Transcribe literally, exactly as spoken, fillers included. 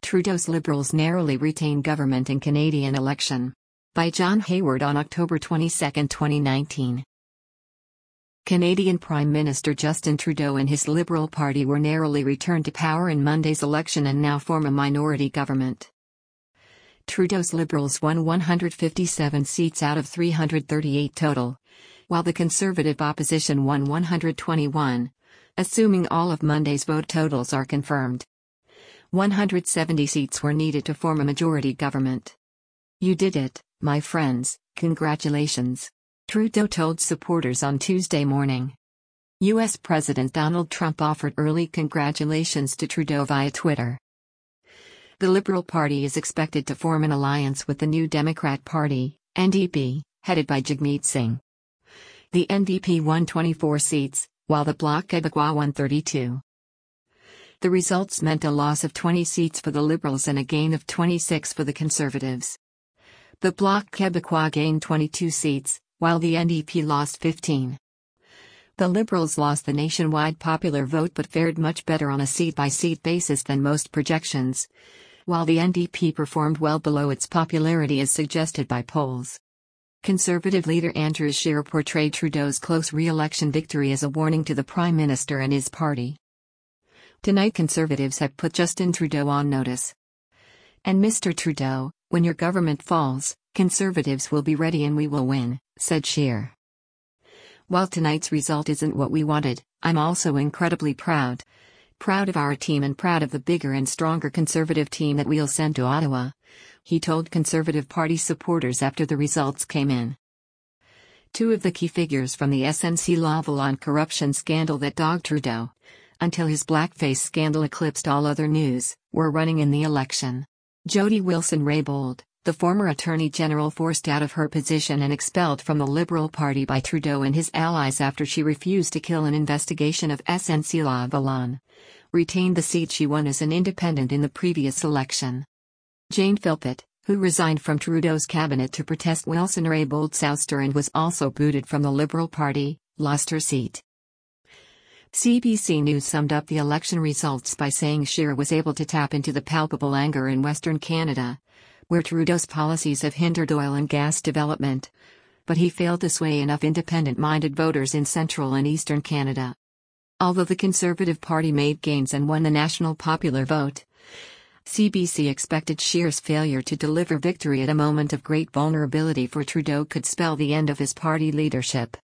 Trudeau's Liberals narrowly retain government in Canadian election. By John Hayward on October twenty-second, twenty nineteen. Canadian Prime Minister Justin Trudeau and his Liberal Party were narrowly returned to power in Monday's election and now form a minority government. Trudeau's Liberals won one hundred fifty-seven seats out of three hundred thirty-eight total, while the Conservative opposition won one hundred twenty-one, assuming all of Monday's vote totals are confirmed. one hundred seventy seats were needed to form a majority government. "You did it, my friends, congratulations," Trudeau told supporters on Tuesday morning. U S President Donald Trump offered early congratulations to Trudeau via Twitter. The Liberal Party is expected to form an alliance with the New Democrat Party, N D P, headed by Jagmeet Singh. The N D P won twenty-four seats, while the Bloc Québécois won thirty-two. The results meant a loss of twenty seats for the Liberals and a gain of twenty-six for the Conservatives. The Bloc Québécois gained twenty-two seats, while the N D P lost fifteen. The Liberals lost the nationwide popular vote but fared much better on a seat-by-seat basis than most projections, while the N D P performed well below its popularity as suggested by polls. Conservative leader Andrew Scheer portrayed Trudeau's close re-election victory as a warning to the Prime Minister and his party. Tonight Conservatives have put Justin Trudeau on notice. "And Mister Trudeau, when your government falls, Conservatives will be ready and we will win," said Scheer. "While tonight's result isn't what we wanted, I'm also incredibly proud. Proud of our team and proud of the bigger and stronger Conservative team that we'll send to Ottawa," he told Conservative Party supporters after the results came in. Two of the key figures from the S N C-Lavalin corruption scandal that dogged Trudeau, until his blackface scandal eclipsed all other news, were running in the election. Jody Wilson-Raybould, the former Attorney General forced out of her position and expelled from the Liberal Party by Trudeau and his allies after she refused to kill an investigation of S N C-Lavalin, retained the seat she won as an independent in the previous election. Jane Philpott, who resigned from Trudeau's cabinet to protest Wilson-Raybould's ouster and was also booted from the Liberal Party, lost her seat. C B C News summed up the election results by saying Scheer was able to tap into the palpable anger in Western Canada, where Trudeau's policies have hindered oil and gas development, but he failed to sway enough independent-minded voters in central and eastern Canada. Although the Conservative Party made gains and won the national popular vote, C B C expected Scheer's failure to deliver victory at a moment of great vulnerability for Trudeau could spell the end of his party leadership.